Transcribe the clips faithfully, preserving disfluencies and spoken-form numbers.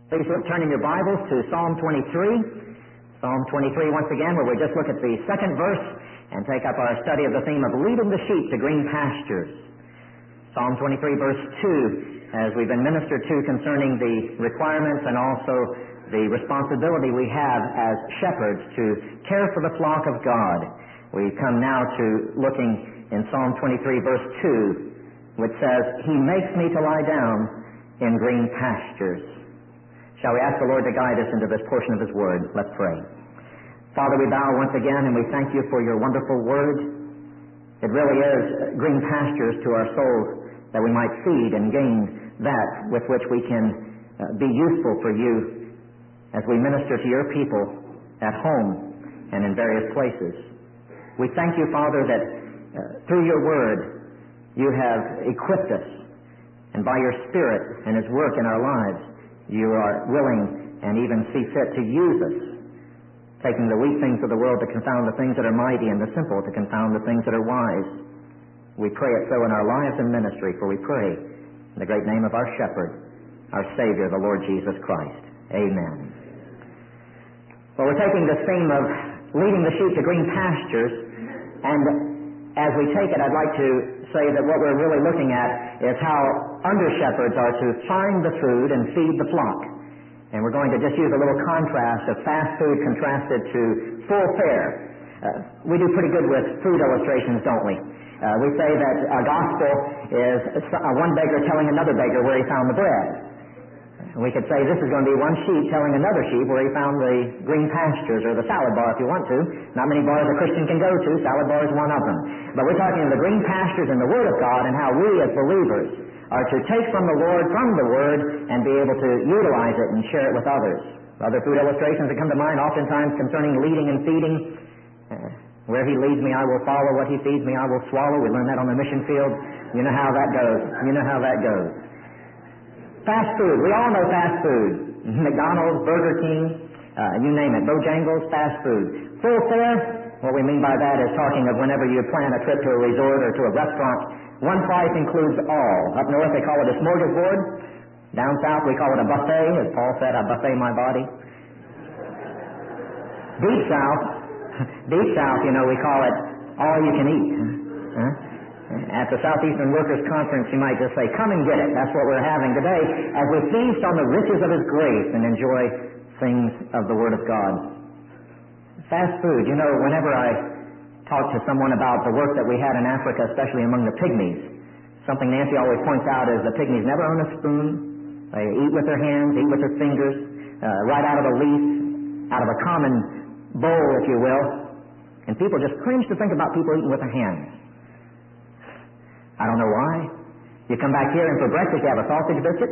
Please look, turn in your Bibles to Psalm twenty-three. Psalm twenty-three once again, where we just look at the second verse and take up our study of the theme of leading the sheep to green pastures. Psalm twenty-three verse two, as we've been ministered to concerning the requirements and also the responsibility we have as shepherds to care for the flock of God. We come now to looking in Psalm twenty-three verse two, which says, He makes me to lie down in green pastures. Shall we ask the Lord to guide us into this portion of His Word? Let's pray. Father, we bow once again and we thank you for your wonderful Word. It really is green pastures to our souls that we might feed and gain that with which we can uh, be useful for you as we minister to your people at home and in various places. We thank you, Father, that uh, through your Word you have equipped us, and by your Spirit and His work in our lives you are willing and even see fit to use us, taking the weak things of the world to confound the things that are mighty and the simple to confound the things that are wise. We pray it so in our lives and ministry, for we pray in the great name of our Shepherd, our Savior, the Lord Jesus Christ. Amen. Well, we're taking this theme of leading the sheep to green pastures, and as we take it, I'd like to say that what we're really looking at is how under-shepherds are to find the food and feed the flock. And we're going to just use a little contrast of fast food contrasted to full fare. Uh, we do pretty good with food illustrations, don't we? Uh, we say that a gospel is one beggar telling another beggar where he found the bread. We could say this is going to be one sheep telling another sheep where he found the green pastures, or the salad bar if you want to. Not many bars a Christian can go to. Salad bar is one of them. But we're talking of the green pastures in the Word of God and how we as believers are to take from the Lord, from the Word, and be able to utilize it and share it with others. Other food illustrations that come to mind oftentimes concerning leading and feeding. Uh, where He leads me, I will follow. What He feeds me, I will swallow. We learn that on the mission field. You know how that goes. You know how that goes. Fast food. We all know fast food. McDonald's, Burger King, uh, you name it. Bojangles, fast food. Full fare, what we mean by that is talking of whenever you plan a trip to a resort or to a restaurant, one price includes all. Up north they call it a smorgasbord. Down south we call it a buffet. As Paul said, I buffet my body. Deep south, deep south, you know, we call it all you can eat. Huh? At the Southeastern Workers Conference, you might just say, come and get it. That's what we're having today as we feast on the riches of His grace and enjoy things of the Word of God. Fast food. You know, whenever I talk to someone about the work that we had in Africa, especially among the pygmies, something Nancy always points out is the pygmies never own a spoon. They eat with their hands, eat with their fingers, uh, right out of a leaf, out of a common bowl, if you will. And people just cringe to think about people eating with their hands. I don't know why. You come back here and for breakfast you have a sausage biscuit,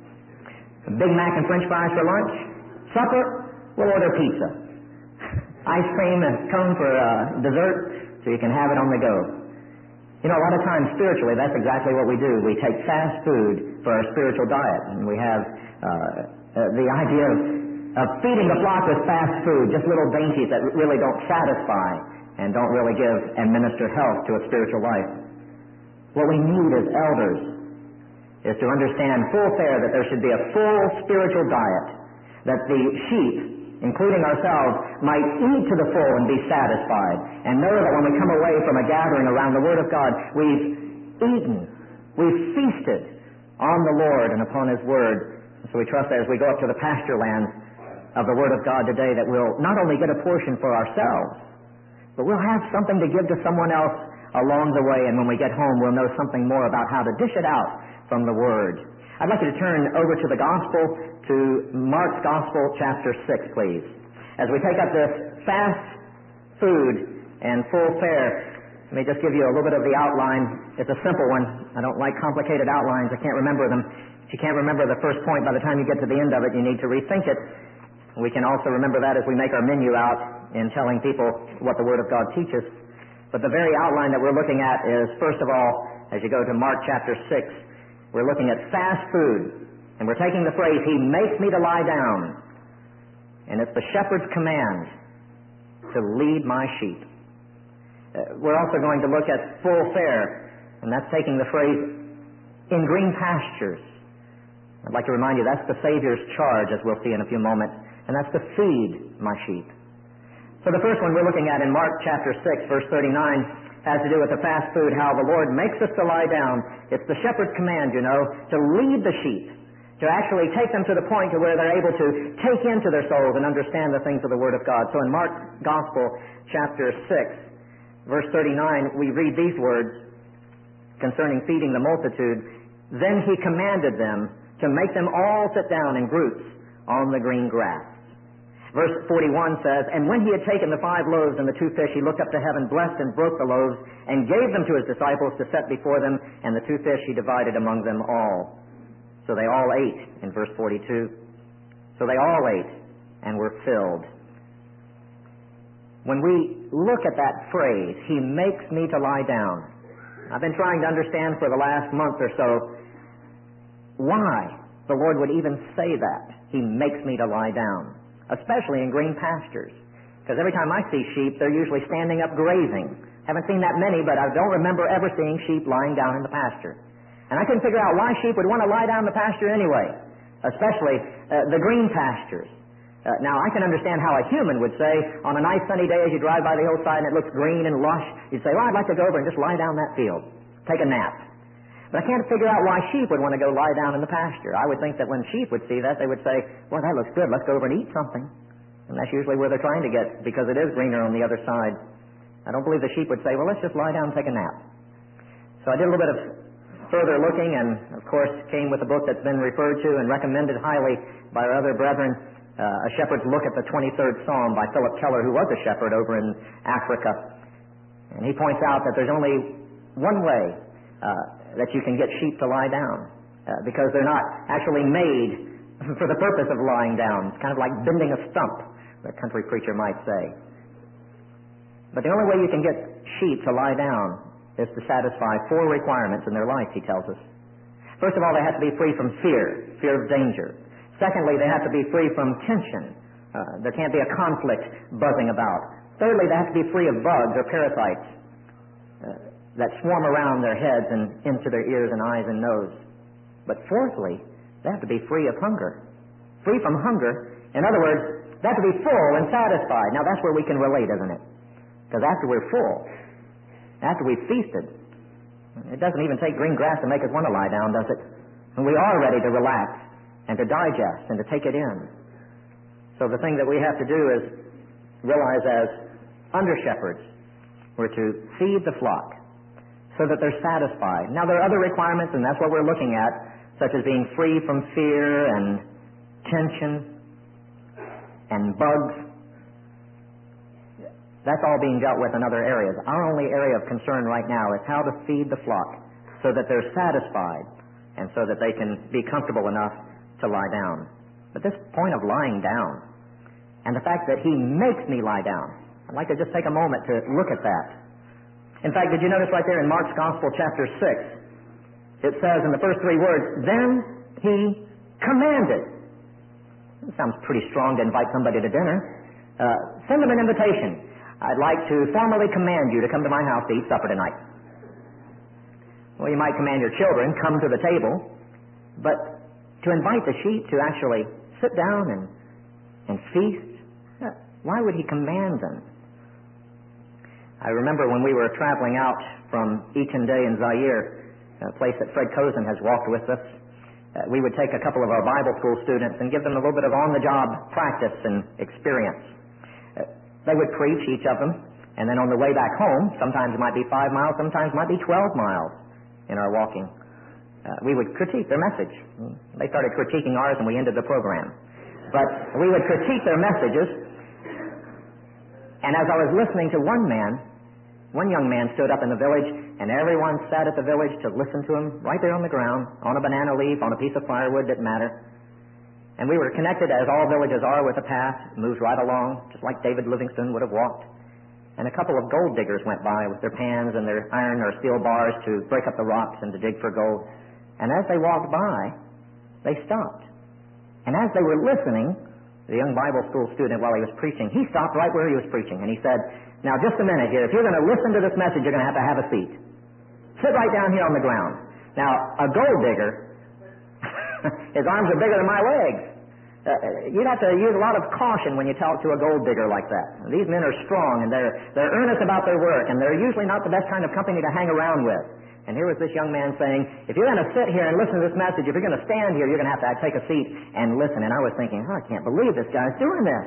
a Big Mac and French fries for lunch. Supper, we'll order pizza. Ice cream and cone for uh, dessert, so you can have it on the go. You know, a lot of times spiritually, that's exactly what we do. We take fast food for our spiritual diet, and we have uh, uh, the idea of, of feeding the flock with fast food, just little dainties that really don't satisfy and don't really give and minister health to a spiritual life. What we need as elders is to understand full fare, that there should be a full spiritual diet, that the sheep, including ourselves, might eat to the full and be satisfied, and know that when we come away from a gathering around the Word of God, we've eaten, we've feasted on the Lord and upon His Word. So we trust that as we go up to the pasture lands of the Word of God today, that we'll not only get a portion for ourselves, but we'll have something to give to someone else along the way, and when we get home we'll know something more about how to dish it out from the Word. I'd like you to turn over to the Gospel, to Mark's Gospel, chapter six, please. As we take up this fast food and full fare, let me just give you a little bit of the outline. It's a simple one. I don't like complicated outlines. I can't remember them. If you can't remember the first point, by the time you get to the end of it, you need to rethink it. We can also remember that as we make our menu out in telling people what the Word of God teaches. But the very outline that we're looking at is, first of all, as you go to Mark chapter six, we're looking at fast food. And we're taking the phrase, He makes me to lie down. And it's the shepherd's command to lead my sheep. Uh, we're also going to look at full fare, and that's taking the phrase, in green pastures. I'd like to remind you that's the Savior's charge, as we'll see in a few moments, and that's to feed my sheep. So the first one we're looking at in Mark chapter six, verse thirty-nine, has to do with the fast food, how the Lord makes us to lie down. It's the shepherd's command, you know, to lead the sheep, to actually take them to the point to where they're able to take into their souls and understand the things of the Word of God. So in Mark's Gospel, chapter six, verse thirty-nine, we read these words concerning feeding the multitude. Then he commanded them to make them all sit down in groups on the green grass. Verse forty-one says, and when he had taken the five loaves and the two fish, he looked up to heaven, blessed and broke the loaves, and gave them to his disciples to set before them, and the two fish he divided among them all. So they all ate, in verse forty-two. So they all ate and were filled. When we look at that phrase, he makes me to lie down, I've been trying to understand for the last month or so why the Lord would even say that. He makes me to lie down, especially in green pastures. Because every time I see sheep, they're usually standing up grazing. Haven't seen that many, but I don't remember ever seeing sheep lying down in the pasture. And I couldn't figure out why sheep would want to lie down in the pasture anyway, especially uh, the green pastures. Uh, now, I can understand how a human would say, on a nice sunny day as you drive by the hillside and it looks green and lush, you'd say, well, I'd like to go over and just lie down that field, take a nap. But I can't figure out why sheep would want to go lie down in the pasture. I would think that when sheep would see that, they would say, well, that looks good, let's go over and eat something. And that's usually where they're trying to get, because it is greener on the other side. I don't believe the sheep would say, well, let's just lie down and take a nap. So I did a little bit of further looking, and of course came with a book that's been referred to and recommended highly by our other brethren, uh, A Shepherd's Look at the twenty-third Psalm by Philip Keller, who was a shepherd over in Africa. And he points out that there's only one way uh, that you can get sheep to lie down, uh, because they're not actually made for the purpose of lying down. It's kind of like bending a stump, the country preacher might say. But the only way you can get sheep to lie down is to satisfy four requirements in their life, he tells us. First of all, they have to be free from fear, fear of danger. Secondly, they have to be free from tension. Uh, there can't be a conflict buzzing about. Thirdly, they have to be free of bugs or parasites uh, that swarm around their heads and into their ears and eyes and nose. But fourthly, they have to be free of hunger. Free from hunger. In other words, they have to be full and satisfied. Now that's where we can relate, isn't it? Because after we're full, after we've feasted, it doesn't even take green grass to make us want to lie down, does it? And we are ready to relax and to digest and to take it in. So the thing that we have to do is realize as under shepherds, we're to feed the flock so that they're satisfied. Now there are other requirements, and that's what we're looking at, such as being free from fear and tension and bugs. That's all being dealt with in other areas. Our only area of concern right now is how to feed the flock so that they're satisfied and so that they can be comfortable enough to lie down. But this point of lying down and the fact that he makes me lie down, I'd like to just take a moment to look at that. In fact, did you notice right there in Mark's Gospel, chapter six, it says in the first three words, then he commanded. It sounds pretty strong to invite somebody to dinner. Uh, send them an invitation. I'd like to formally command you to come to my house to eat supper tonight. Well, you might command your children, come to the table, but to invite the sheep to actually sit down and, and feast, why would he command them? I remember when we were traveling out from Echende in Zaire, a place that Fred Cozen has walked with us, uh, we would take a couple of our Bible school students and give them a little bit of on-the-job practice and experience. Uh, they would preach, each of them, and then on the way back home, sometimes it might be five miles, sometimes it might be twelve miles in our walking, uh, we would critique their message. They started critiquing ours and we ended the program. But we would critique their messages, and as I was listening to one man, one young man stood up in the village, and everyone sat at the village to listen to him right there on the ground, on a banana leaf, on a piece of firewood, didn't matter. And we were connected, as all villages are, with a path. It moves right along, just like David Livingstone would have walked. And a couple of gold diggers went by with their pans and their iron or steel bars to break up the rocks and to dig for gold. And as they walked by, they stopped. And as they were listening, the young Bible school student, while he was preaching, he stopped right where he was preaching, and he said, now just a minute here, if you're going to listen to this message, you're going to have to have a seat. Sit right down here on the ground. Now, a gold digger His arms are bigger than my legs. Uh, you'd have to use a lot of caution when you talk to a gold digger like that. These men are strong, and they're, they're earnest about their work, and they're usually not the best kind of company to hang around with. And here was this young man saying, if you're going to sit here and listen to this message, if you're going to stand here, you're going to have to take a seat and listen. And I was thinking, oh, I can't believe this guy's doing this.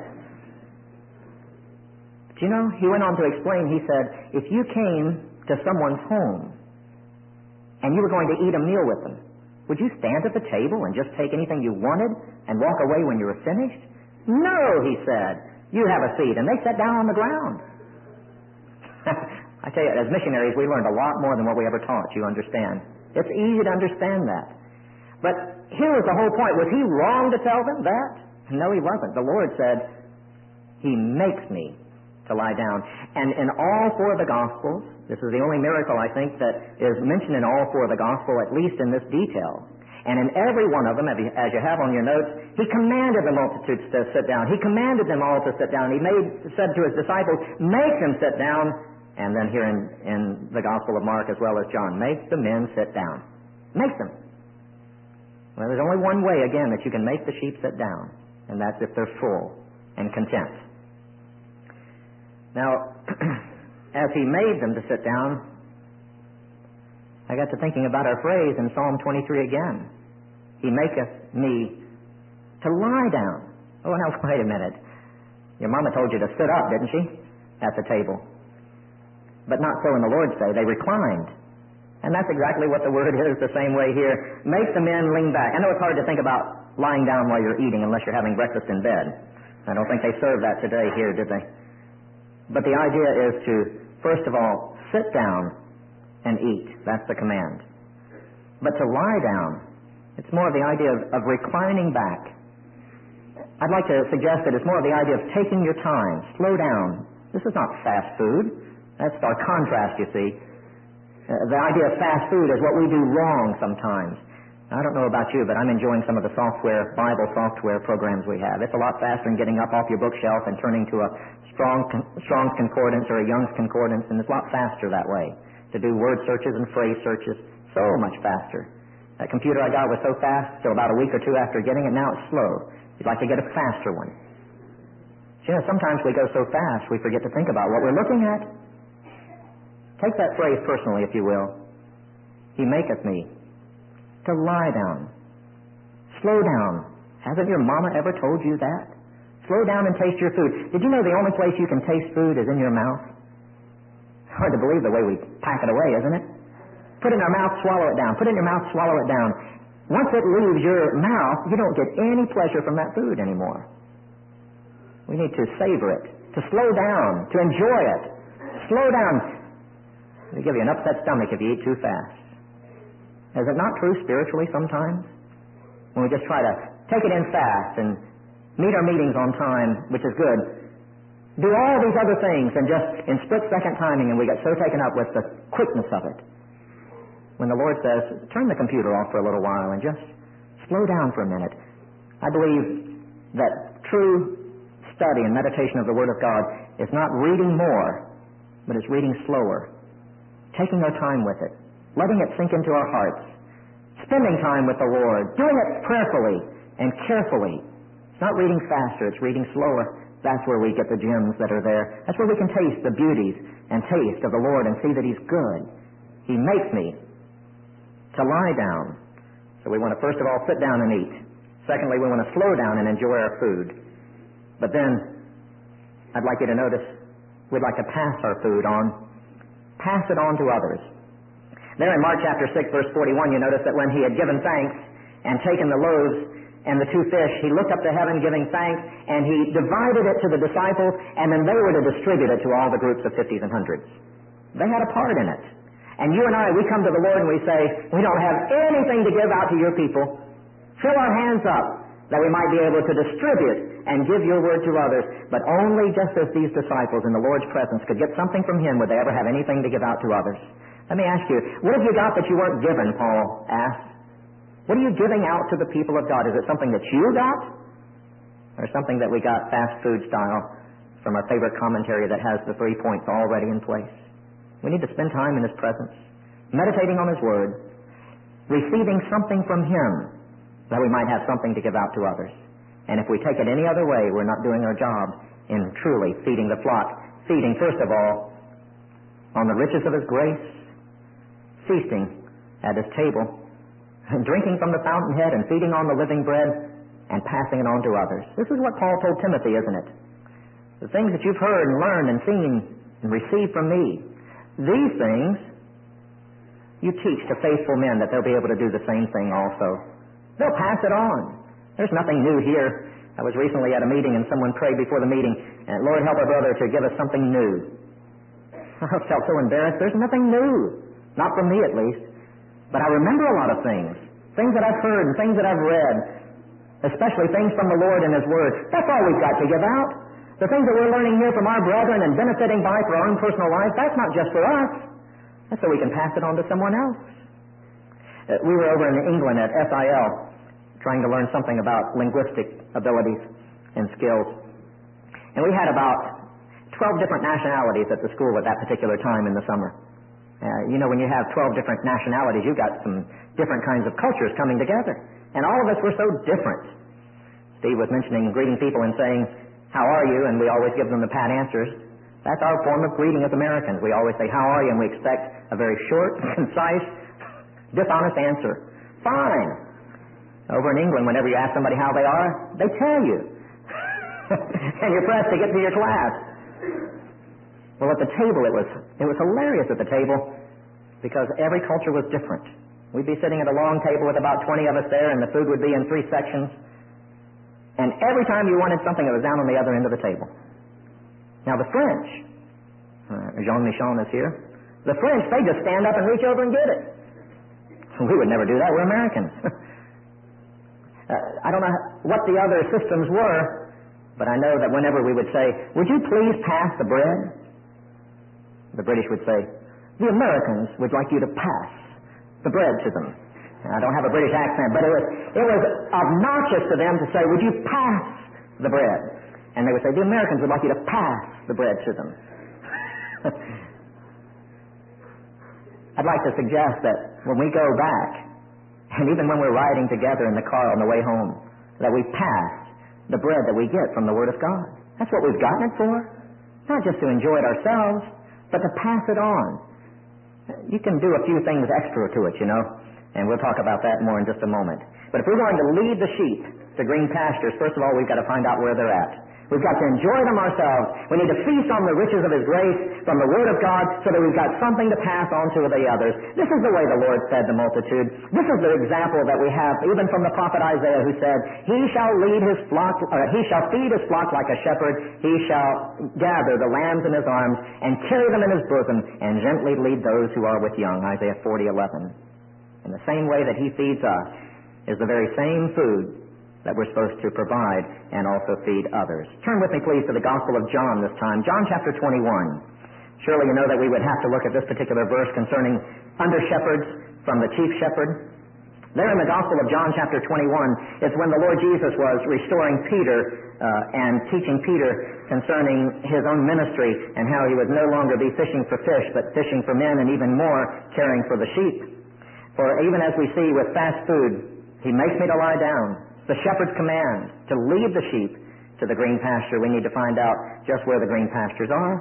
But you know, he went on to explain, he said, if you came to someone's home and you were going to eat a meal with them, would you stand at the table and just take anything you wanted and walk away when you were finished? No, he said. You have a seat. And they sat down on the ground. I tell you, as missionaries, we learned a lot more than what we ever taught, you understand. It's easy to understand that. But here was the whole point. Was he wrong to tell them that? No, he wasn't. The Lord said, He makes me to lie down. And in all four of the Gospels, this is the only miracle, I think, that is mentioned in all four of the Gospel, at least in this detail. And in every one of them, as you have on your notes, He commanded the multitudes to sit down. He commanded them all to sit down. He made, said to His disciples, make them sit down. And then here in, in the Gospel of Mark as well as John, make the men sit down. Make them. Well, there's only one way, again, that you can make the sheep sit down, and that's if they're full and content. Now, as He made them to sit down, I got to thinking about our phrase in Psalm twenty-three again. He maketh me to lie down. Oh, now, wait a minute. Your mama told you to sit up, didn't she? At the table. But not so in the Lord's day. They reclined. And that's exactly what the word is the same way here. Make the men lean back. I know it's hard to think about lying down while you're eating unless you're having breakfast in bed. I don't think they served that today here, did they? But the idea is to, first of all, sit down and eat. That's the command. But to lie down, it's more of the idea of, of reclining back. I'd like to suggest that it's more of the idea of taking your time. Slow down. This is not fast food. That's our contrast, you see. Uh, the idea of fast food is what we do wrong sometimes. I don't know about you, but I'm enjoying some of the software, Bible software programs we have. It's a lot faster than getting up off your bookshelf and turning to a strong, Strong's Concordance or a Young's Concordance, and it's a lot faster that way. To do word searches and phrase searches, so much faster. That computer I got was so fast, till about a week or two after getting it, now it's slow. You'd like to get a faster one. So, you know, sometimes we go so fast we forget to think about what we're looking at. Take that phrase personally, if you will. He maketh me to lie down. Slow down. Hasn't your mama ever told you that? Slow down and taste your food. Did you know the only place you can taste food is in your mouth? Hard to believe the way we pack it away, isn't it? Put it in our mouth, swallow it down. Put it in your mouth, swallow it down. Once it leaves your mouth, you don't get any pleasure from that food anymore. We need to savor it, to slow down, to enjoy it. Slow down. It'll give you an upset stomach if you eat too fast. Is it not true spiritually sometimes? When we just try to take it in fast and meet our meetings on time, which is good, do all these other things and just in split-second timing, and we get so taken up with the quickness of it. When the Lord says, turn the computer off for a little while and just slow down for a minute. I believe that true study and meditation of the Word of God is not reading more, but it's reading slower, taking our time with it, letting it sink into our hearts, spending time with the Lord, doing it prayerfully and carefully. It's not reading faster, it's reading slower. That's where we get the gems that are there. That's where we can taste the beauties and taste of the Lord and see that He's good. He makes me to lie down. So we want to first of all sit down and eat. Secondly, we want to slow down and enjoy our food. But then, I'd like you to notice, we'd like to pass our food on. Pass it on to others. There in Mark chapter six, verse forty-one, you notice that when He had given thanks and taken the loaves and the two fish, He looked up to heaven giving thanks, and He divided it to the disciples, and then they were to distribute it to all the groups of fifties and hundreds. They had a part in it. And you and I, we come to the Lord and we say, we don't have anything to give out to your people. Fill our hands up that we might be able to distribute and give your word to others. But only just as these disciples in the Lord's presence could get something from Him, would they ever have anything to give out to others. Let me ask you, what have you got that you weren't given, Paul asked? What are you giving out to the people of God? Is it something that you got? Or something that we got fast food style from our favorite commentary that has the three points already in place? We need to spend time in His presence, meditating on His Word, receiving something from Him that we might have something to give out to others. And if we take it any other way, we're not doing our job in truly feeding the flock. Feeding, first of all, on the riches of His grace, feasting at His table, and drinking from the fountainhead and feeding on the living bread and passing it on to others. This is what Paul told Timothy, isn't it? The things that you've heard and learned and seen and received from me, these things you teach to faithful men that they'll be able to do the same thing also. They'll pass it on. There's nothing new here. I was recently at a meeting and someone prayed before the meeting, and Lord, help our brother to give us something new. I felt so embarrassed. There's nothing new. Not from me, at least. But I remember a lot of things. Things that I've heard and things that I've read. Especially things from the Lord and His Word. That's all we've got to give out. The things that we're learning here from our brethren and benefiting by for our own personal life, that's not just for us. That's so we can pass it on to someone else. Uh, we were over in England at S I L trying to learn something about linguistic abilities and skills. And we had about twelve different nationalities at the school at that particular time in the summer. Uh, you know, when you have twelve different nationalities, you've got some different kinds of cultures coming together. And all of us were so different. Steve was mentioning greeting people and saying, how are you? And we always give them the pat answers. That's our form of greeting as Americans. We always say, how are you? And we expect a very short, concise, dishonest answer. Fine. Over in England, whenever you ask somebody how they are, they tell you. And you're pressed to get to your class. Well, at the table, it was it was hilarious at the table because every culture was different. We'd be sitting at a long table with about twenty of us there, and the food would be in three sections. And every time you wanted something, it was down on the other end of the table. Now, the French, uh, Jean Michon is here, the French, they just stand up and reach over and get it. We would never do that. We're Americans. uh, I don't know what the other systems were, but I know that whenever we would say, would you please pass the bread? The British would say, the Americans would like you to pass the bread to them. I don't have a British accent, but it was, it was obnoxious to them to say, would you pass the bread? And they would say, the Americans would like you to pass the bread to them. I'd like to suggest that when we go back, and even when we're riding together in the car on the way home, that we pass the bread that we get from the Word of God. That's what we've gotten it for. Not just to enjoy it ourselves, but to pass it on. You can do a few things extra to it, you know, and we'll talk about that more in just a moment. But if we're going to lead the sheep to green pastures, first of all, we've got to find out where they're at. We've got to enjoy them ourselves. We need to feast on the riches of His grace from the Word of God so that we've got something to pass on to the others. This is the way the Lord fed the multitude. This is the example that we have even from the prophet Isaiah, who said, He shall lead His flock, or He shall feed His flock like a shepherd. He shall gather the lambs in His arms and carry them in His bosom and gently lead those who are with young. Isaiah forty eleven. In the same way that He feeds us is the very same food that we're supposed to provide and also feed others. Turn with me, please, to the Gospel of John this time. John chapter twenty-one. Surely you know that we would have to look at this particular verse concerning under-shepherds from the chief shepherd. There in the Gospel of John chapter twenty-one is when the Lord Jesus was restoring Peter uh, and teaching Peter concerning His own ministry and how he would no longer be fishing for fish, but fishing for men, and even more caring for the sheep. For even as we see with fast food, He makes me to lie down. The shepherd's command to lead the sheep to the green pasture. We need to find out just where the green pastures are.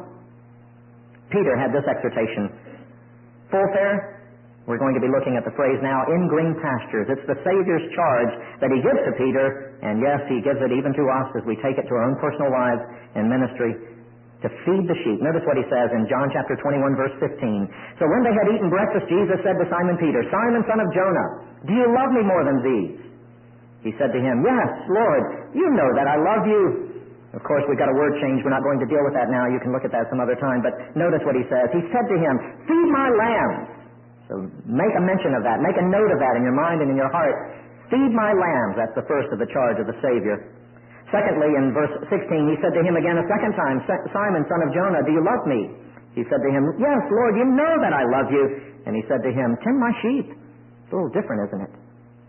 Peter had this exhortation. Full fare? We're going to be looking at the phrase now, in green pastures. It's the Savior's charge that He gives to Peter, and yes, He gives it even to us as we take it to our own personal lives and ministry, to feed the sheep. Notice what He says in John chapter twenty-one, verse fifteen. So when they had eaten breakfast, Jesus said to Simon Peter, Simon, son of Jonah, do you love me more than these? He said to him, yes, Lord, you know that I love you. Of course, we've got a word change. We're not going to deal with that now. You can look at that some other time. But notice what He says. He said to him, feed my lambs. So make a mention of that. Make a note of that in your mind and in your heart. Feed my lambs. That's the first of the charge of the Savior. Secondly, in verse sixteen, He said to him again a second time, Simon, son of Jonah, do you love me? He said to him, yes, Lord, you know that I love you. And He said to him, tend my sheep. It's a little different, isn't it?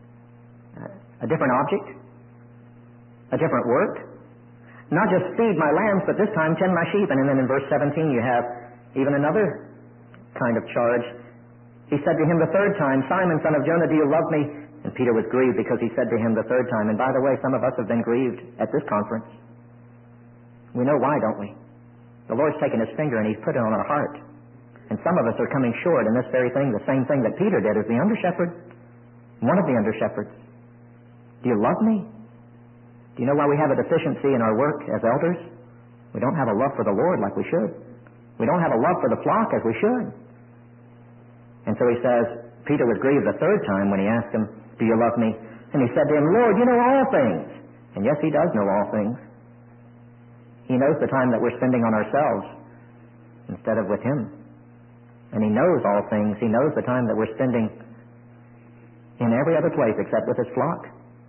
A different object, a different work. Not just feed my lambs, but this time tend my sheep. And then in verse seventeen you have even another kind of charge. He said to him the third time, Simon, son of Jonah, do you love me? And Peter was grieved because he said to him the third time, and by the way, some of us have been grieved at this conference. We know why, don't we? The Lord's taken His finger and He's put it on our heart. And some of us are coming short in this very thing, the same thing that Peter did as the under-shepherd, one of the under-shepherds. Do you love me? Do you know why we have a deficiency in our work as elders? We don't have a love for the Lord like we should. We don't have a love for the flock as we should. And so he says, Peter was grieved the third time when he asked him, do you love me? And he said to him, Lord, you know all things. And yes, he does know all things. He knows the time that we're spending on ourselves instead of with Him. And He knows all things. He knows the time that we're spending in every other place except with His flock.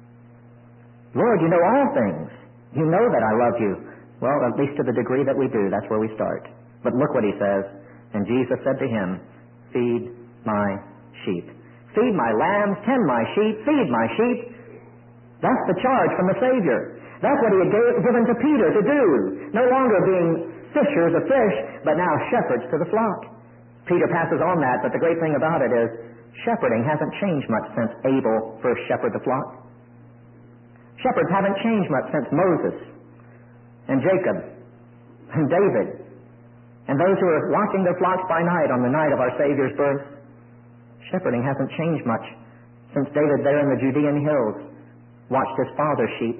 Lord, you know all things. You know that I love you. Well, at least to the degree that we do, that's where we start. But look what He says. And Jesus said to him, feed my sheep. Feed my lambs, tend my sheep, feed my sheep. That's the charge from the Savior. That's what He had gave, given to Peter to do. No longer being fishers of fish, but now shepherds to the flock. Peter passes on that, but the great thing about it is shepherding hasn't changed much since Abel first shepherded the flock. Shepherds haven't changed much since Moses and Jacob and David and those who are watching their flocks by night on the night of our Savior's birth. Shepherding hasn't changed much since David there in the Judean hills watched his father's sheep.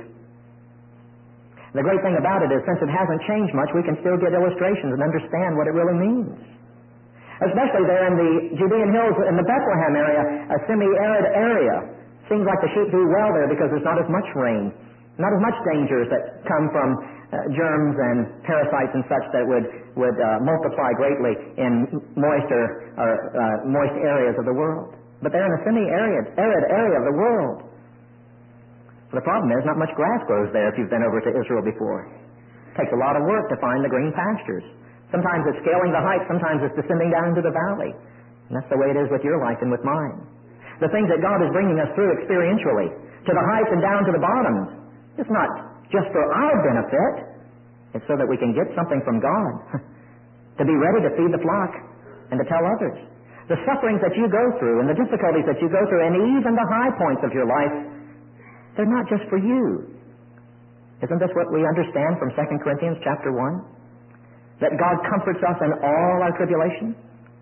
The great thing about it is since it hasn't changed much, we can still get illustrations and understand what it really means. Especially there in the Judean hills, in the Bethlehem area, a semi-arid area. Seems like the sheep do well there because there's not as much rain, not as much dangers that come from uh, germs and parasites and such that would would uh, multiply greatly in moister or uh, moist areas of the world. But they're in a semi-arid arid area of the world. The problem is not much grass grows there if you've been over to Israel before. It takes a lot of work to find the green pastures. Sometimes it's scaling the heights, sometimes it's descending down into the valley. And that's the way it is with your life and with mine. The things that God is bringing us through experientially, to the heights and down to the bottoms, it's not just for our benefit. It's so that we can get something from God, to be ready to feed the flock and to tell others. The sufferings that you go through and the difficulties that you go through and even the high points of your life, they're not just for you. Isn't this what we understand from Second Corinthians chapter one? That God comforts us in all our tribulation?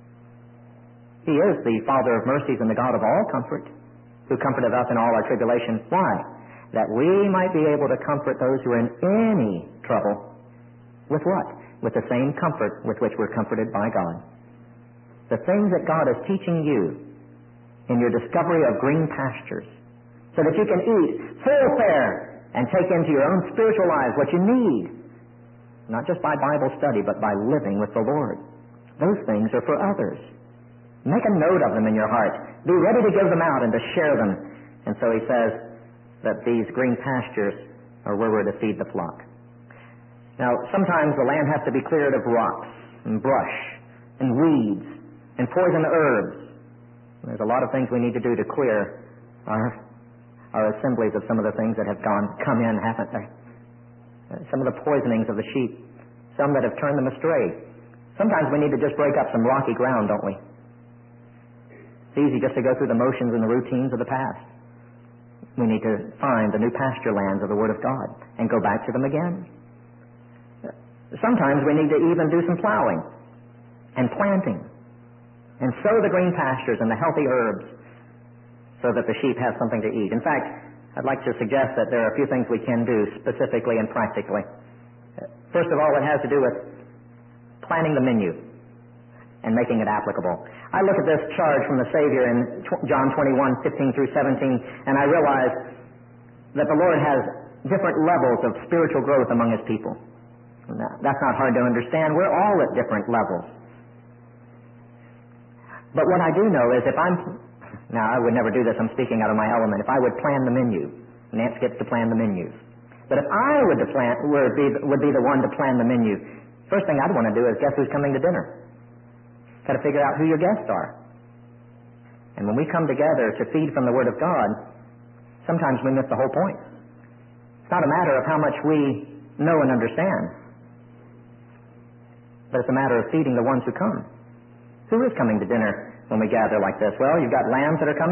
He is the Father of mercies and the God of all comfort, who comforted us in all our tribulation. Why? That we might be able to comfort those who are in any trouble. With what? With the same comfort with which we're comforted by God. The things that God is teaching you in your discovery of green pastures, so that you can eat full fare and take into your own spiritual lives what you need, not just by Bible study, but by living with the Lord. Those things are for others. Make a note of them in your heart. Be ready to give them out and to share them. And so he says that these green pastures are where we're to feed the flock. Now, sometimes the land has to be cleared of rocks and brush and weeds and poison herbs. There's a lot of things we need to do to clear our, our assemblies of some of the things that have gone, come in, haven't they? Some of the poisonings of the sheep, some that have turned them astray. Sometimes we need to just break up some rocky ground, don't we? It's easy just to go through the motions and the routines of the past. We need to find the new pasture lands of the Word of God and go back to them again. Sometimes we need to even do some plowing and planting and sow the green pastures and the healthy herbs so that the sheep have something to eat. In fact, I'd like to suggest that there are a few things we can do specifically and practically. First of all, it has to do with planning the menu and making it applicable. I look at this charge from the Savior in John twenty-one, fifteen through seventeen, and I realize that the Lord has different levels of spiritual growth among His people. That's not hard to understand. We're all at different levels. But what I do know is if I'm... Now, I would never do this. I'm speaking out of my element. If I would plan the menu, Nance gets to plan the menus. But if I would, to plan, would, be, would be the one to plan the menu, first thing I'd want to do is guess who's coming to dinner. Got to figure out who your guests are. And when we come together to feed from the Word of God, sometimes we miss the whole point. It's not a matter of how much we know and understand, but it's a matter of feeding the ones who come. Who is coming to dinner when we gather like this? Well, you've got lambs that are coming.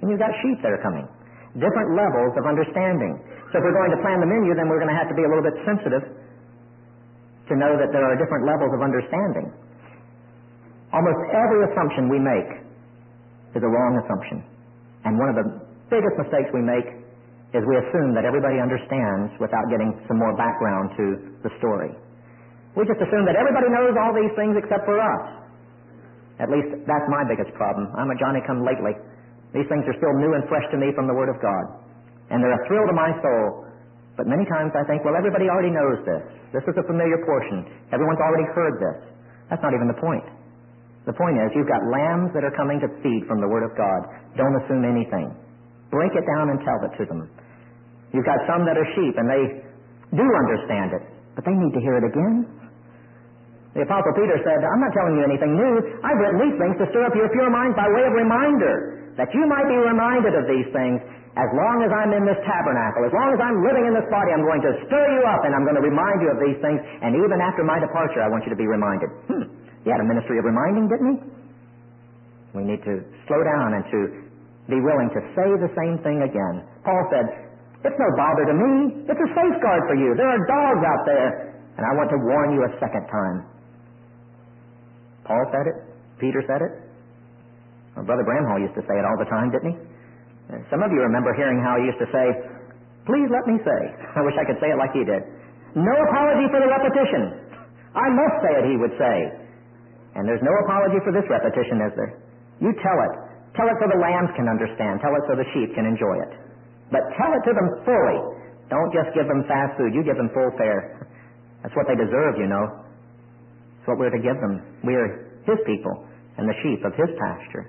And you've got sheep that are coming. Different levels of understanding. So if we're going to plan the menu, then we're going to have to be a little bit sensitive to know that there are different levels of understanding. Almost every assumption we make is a wrong assumption. And one of the biggest mistakes we make is we assume that everybody understands without getting some more background to the story. We just assume that everybody knows all these things except for us. At least that's my biggest problem. I'm a Johnny-come-lately. These things are still new and fresh to me from the Word of God. And they're a thrill to my soul. But many times I think, well, everybody already knows this. This is a familiar portion. Everyone's already heard this. That's not even the point. The point is, you've got lambs that are coming to feed from the Word of God. Don't assume anything. Break it down and tell it to them. You've got some that are sheep, and they do understand it, but they need to hear it again. The Apostle Peter said, I'm not telling you anything new. I've written these things to stir up your pure minds by way of reminder, that you might be reminded of these things. As long as I'm in this tabernacle, as long as I'm living in this body, I'm going to stir you up, and I'm going to remind you of these things, and even after my departure, I want you to be reminded. Hmm. He had a ministry of reminding, didn't he? We need to slow down and to be willing to say the same thing again. Paul said, it's no bother to me. It's a safeguard for you. There are dogs out there, and I want to warn you a second time. Paul said it. Peter said it. Well, Brother Bramhall used to say it all the time, didn't he? Some of you remember hearing how he used to say, please let me say. I wish I could say it like he did. No apology for the repetition. I must say it, he would say. And there's no apology for this repetition, is there? You tell it. Tell it so the lambs can understand. Tell it so the sheep can enjoy it. But tell it to them fully. Don't just give them fast food. You give them full fare. That's what they deserve, you know. It's what we're to give them. We're His people and the sheep of His pasture.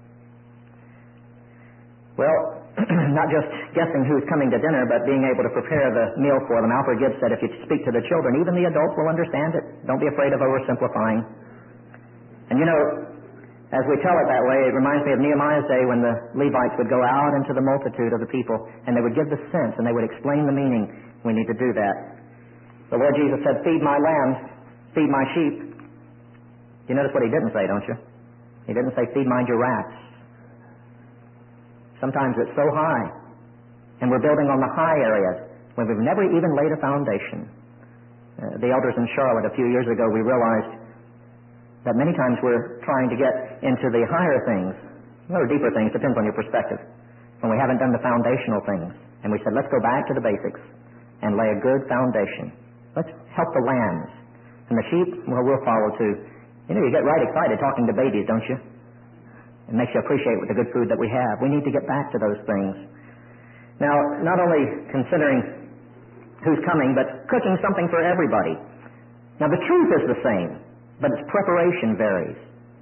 Well, not just guessing who's coming to dinner, but being able to prepare the meal for them. Alfred Gibbs said if you speak to the children, even the adults will understand it. Don't be afraid of oversimplifying. And you know, as we tell it that way, it reminds me of Nehemiah's day when the Levites would go out into the multitude of the people, and they would give the sense, and they would explain the meaning. We need to do that. The Lord Jesus said, feed my lambs, feed my sheep. You notice what He didn't say, don't you? He didn't say, feed my giraffes. Sometimes it's so high, and we're building on the high areas when we've never even laid a foundation. Uh, the elders in Charlotte a few years ago, we realized that many times we're trying to get into the higher things, or deeper things, depends on your perspective, when we haven't done the foundational things. And we said, let's go back to the basics and lay a good foundation. Let's help the lambs. And the sheep, well, we'll follow too. You know, you get right excited talking to babies, don't you? It makes you appreciate the good food that we have. We need to get back to those things. Now, not only considering who's coming, but cooking something for everybody. Now, the truth is the same, but its preparation varies.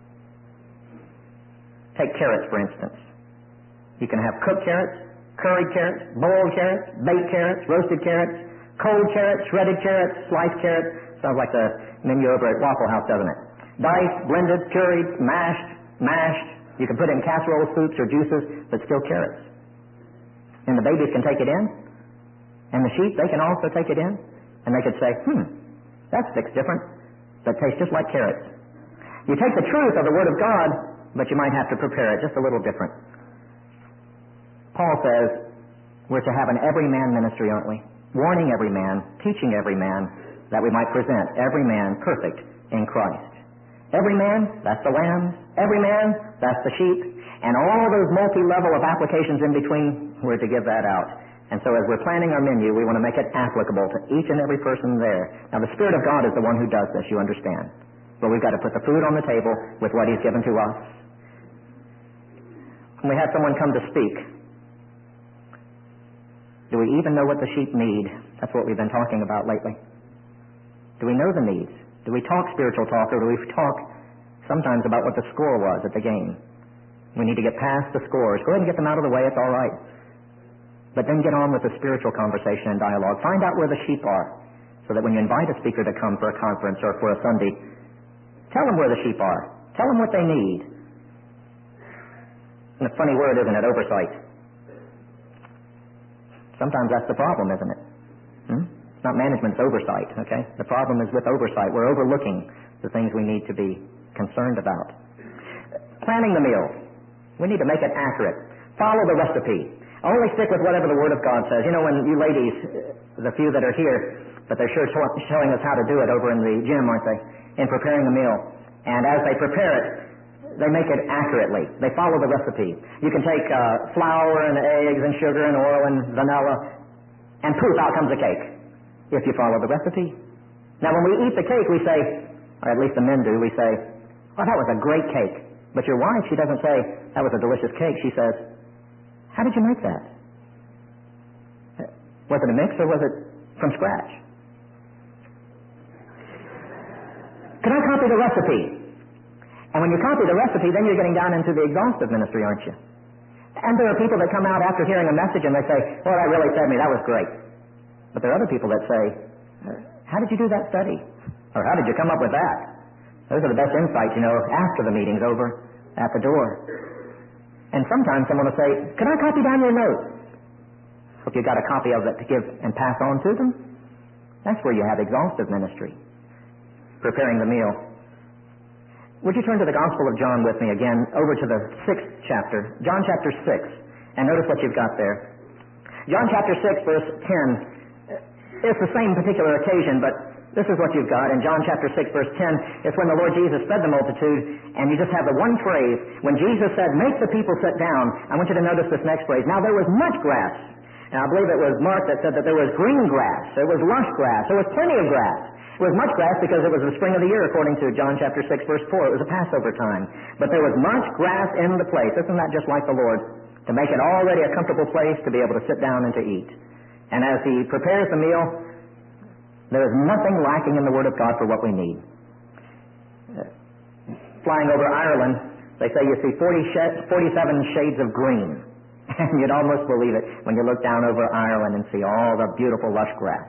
Take carrots, for instance. You can have cooked carrots, curried carrots, boiled carrots, baked carrots, roasted carrots, cold carrots, shredded carrots, sliced carrots. Sounds like the menu over at Waffle House, doesn't it? Diced, blended, curried, mashed, mashed. You can put it in casseroles, soups, or juices, but still carrots. And the babies can take it in, and the sheep, they can also take it in, and they could say, hmm, that sticks different, but tastes just like carrots. You take the truth of the Word of God, but you might have to prepare it just a little different. Paul says we're to have an every man ministry, aren't we? Warning every man, teaching every man, that we might present every man perfect in Christ. Every man, that's the lambs. Every man, that's the sheep. And all those multi-level of applications in between, we're to give that out. And so as we're planning our menu, we want to make it applicable to each and every person there. Now, the Spirit of God is the one who does this, you understand. But we've got to put the food on the table with what He's given to us. When we have someone come to speak, do we even know what the sheep need? That's what we've been talking about lately. Do we know the needs? Do we talk spiritual talk, or do we talk sometimes about what the score was at the game? We need to get past the scores. Go ahead and get them out of the way. It's all right. But then get on with the spiritual conversation and dialogue. Find out where the sheep are, so that when you invite a speaker to come for a conference or for a Sunday, tell them where the sheep are. Tell them what they need. And a funny word, isn't it? Oversight. Sometimes that's the problem, isn't it? Hmm? It's not management, it's oversight, okay? The problem is with oversight. We're overlooking the things we need to be concerned about. Planning the meal. We need to make it accurate. Follow the recipe. Only stick with whatever the Word of God says. You know, when you ladies, the few that are here, but they're sure showing us how to do it over in the gym, aren't they, in preparing the meal. And as they prepare it, they make it accurately. They follow the recipe. You can take uh, flour and eggs and sugar and oil and vanilla, and poof, out comes a cake, if you follow the recipe. Now, when we eat the cake, we say, or at least the men do, we say, "Oh, that was a great cake." But your wife, she doesn't say, "That was a delicious cake." She says, "How did you make that? Was it a mix or was it from scratch?" Can I copy the recipe? And when you copy the recipe, then you're getting down into the exhaustive ministry, aren't you? And there are people that come out after hearing a message and they say, "Well, that really fed me. That was great." But there are other people that say, "How did you do that study?" Or, "How did you come up with that?" Those are the best insights, you know, after the meeting's over, at the door. And sometimes someone will say, "Can I copy down your notes?" Hope you got a copy of it to give and pass on to them. That's where you have exhaustive ministry, preparing the meal. Would you turn to the Gospel of John with me again, over to the sixth chapter, John chapter six, and notice what you've got there. John chapter six, verse ten. It's the same particular occasion, but this is what you've got. In John chapter six, verse ten, it's when the Lord Jesus fed the multitude, and you just have the one phrase. When Jesus said, "Make the people sit down," I want you to notice this next phrase. "Now there was much grass." And I believe it was Mark that said that there was green grass, there was lush grass, there was plenty of grass. It was much grass because it was the spring of the year, according to John chapter six, verse four. It was a Passover time. But there was much grass in the place. Isn't that just like the Lord? To make it already a comfortable place to be able to sit down and to eat. And as He prepares the meal, there is nothing lacking in the Word of God for what we need. Uh, flying over Ireland, they say you see forty sh- forty-seven shades of green. And you'd almost believe it when you look down over Ireland and see all the beautiful lush grass.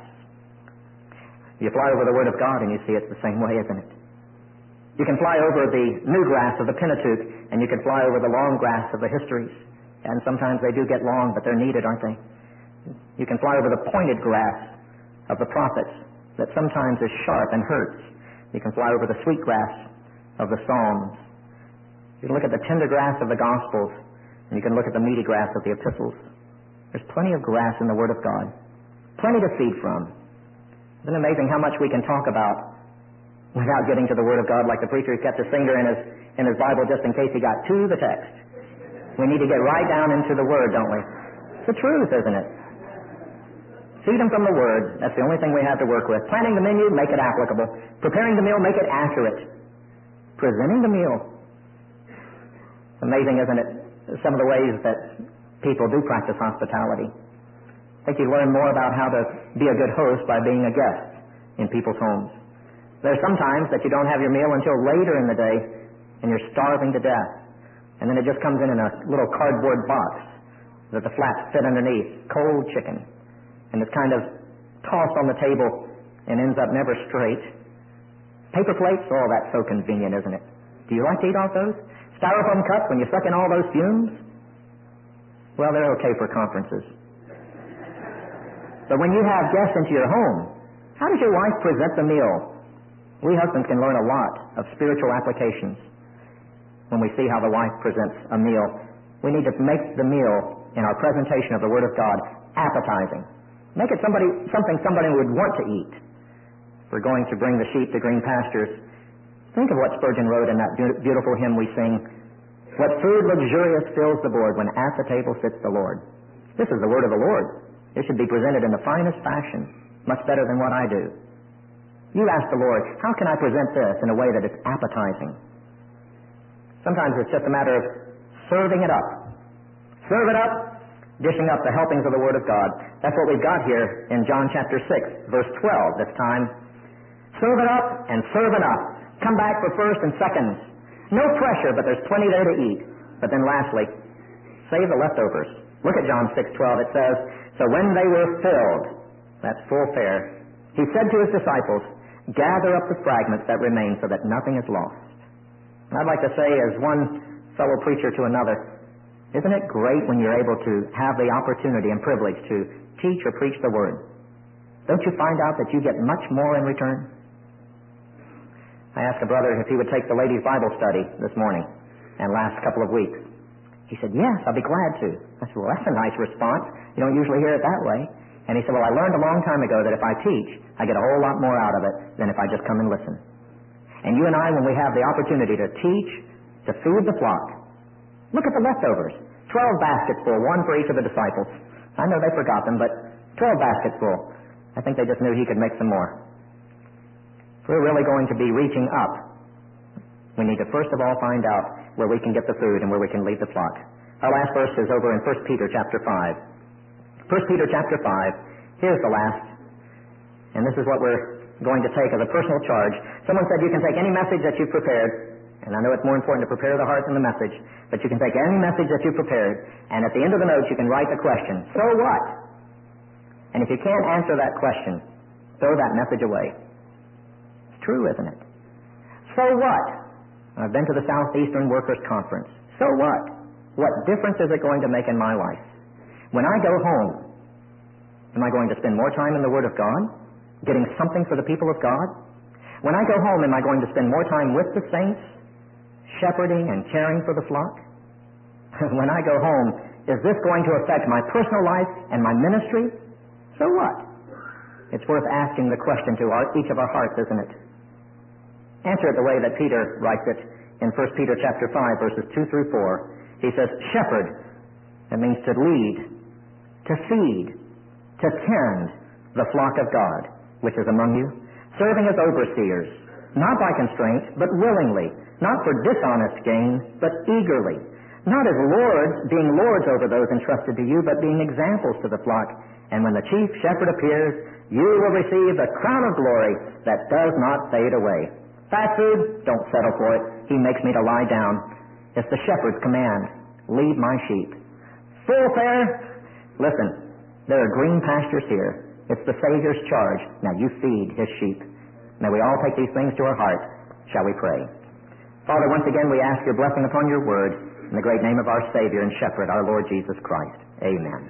You fly over the Word of God and you see it's the same way, isn't it? You can fly over the new grass of the Pentateuch, and you can fly over the long grass of the histories. And sometimes they do get long, but they're needed, aren't they? You can fly over the pointed grass of the prophets that sometimes is sharp and hurts. You can fly over the sweet grass of the Psalms. You can look at the tender grass of the Gospels, and you can look at the meaty grass of the epistles. There's plenty of grass in the Word of God. Plenty to feed from. Isn't it amazing how much we can talk about without getting to the Word of God, like the preacher who kept his finger in his, in his Bible just in case he got to the text. We need to get right down into the Word, don't we? It's the truth, isn't it? Feed them from the Word. That's the only thing we have to work with. Planning the menu, make it applicable. Preparing the meal, make it accurate. Presenting the meal. It's amazing, isn't it? Some of the ways that people do practice hospitality. I think you learn more about how to be a good host by being a guest in people's homes. There's sometimes that you don't have your meal until later in the day, and you're starving to death. And then it just comes in in a little cardboard box that the flaps fit underneath, cold chicken. And it's kind of tossed on the table and ends up never straight. Paper plates, oh, that's so convenient, isn't it? Do you like to eat off those? Styrofoam cups, when you suck in all those fumes? Well, they're okay for conferences. But when you have guests into your home, how does your wife present the meal? We husbands can learn a lot of spiritual applications when we see how the wife presents a meal. We need to make the meal in our presentation of the Word of God appetizing. Make it somebody, something somebody would want to eat. If we're going to bring the sheep to green pastures, think of what Spurgeon wrote in that beautiful hymn we sing. What food luxurious fills the board when at the table sits the Lord. This is the word of the Lord. It should be presented in the finest fashion, much better than what I do. You ask the Lord, how can I present this in a way that is appetizing? Sometimes it's just a matter of serving it up. Serve it up, dishing up the helpings of the Word of God. That's what we've got here in John chapter six, verse twelve this time. Serve it up and serve it up. Come back for first and seconds. No pressure, but there's plenty there to eat. But then lastly, save the leftovers. Look at John six twelve. It says, so when they were filled, that's full fare, he said to his disciples, gather up the fragments that remain so that nothing is lost. And I'd like to say as one fellow preacher to another, isn't it great when you're able to have the opportunity and privilege to teach or preach the Word? Don't you find out that you get much more in return? I asked a brother if he would take the ladies' Bible study this morning and last couple of weeks. He said, yes, I'll be glad to. I said, well, that's a nice response. You don't usually hear it that way. And he said, well, I learned a long time ago that if I teach, I get a whole lot more out of it than if I just come and listen. And you and I, when we have the opportunity to teach, to feed the flock, look at the leftovers. Twelve baskets full, one for each of the disciples. I know they forgot them, but twelve baskets full. I think they just knew he could make some more. If we're really going to be reaching up, we need to first of all find out where we can get the food and where we can lead the flock. Our last verse is over in First Peter chapter five. First Peter chapter five, here's the last. And this is what we're going to take as a personal charge. Someone said you can take any message that you've prepared, and I know it's more important to prepare the heart than the message, but you can take any message that you've prepared, and at the end of the notes you can write the question, so what? And if you can't answer that question, throw that message away. It's true, isn't it? So what? I've been to the Southeastern Workers Conference. So what? What difference is it going to make in my life? When I go home, am I going to spend more time in the Word of God, getting something for the people of God? When I go home, am I going to spend more time with the saints, shepherding and caring for the flock? When I go home, is this going to affect my personal life and my ministry? So what? It's worth asking the question to our, each of our hearts, isn't it? Answer it the way that Peter writes it in First Peter chapter five, verses two through four. He says, shepherd, that means to lead, to feed, to tend the flock of God, which is among you, serving as overseers, not by constraint, but willingly, not for dishonest gain, but eagerly, not as lords, being lords over those entrusted to you, but being examples to the flock. And when the chief shepherd appears, you will receive the crown of glory that does not fade away. Fast food, don't settle for it. He makes me to lie down. It's the shepherd's command. Lead my sheep. Full fare, listen, there are green pastures here. It's the Savior's charge. Now you feed His sheep. May we all take these things to our heart. Shall we pray? Father, once again we ask your blessing upon your word in the great name of our Savior and Shepherd, our Lord Jesus Christ. Amen.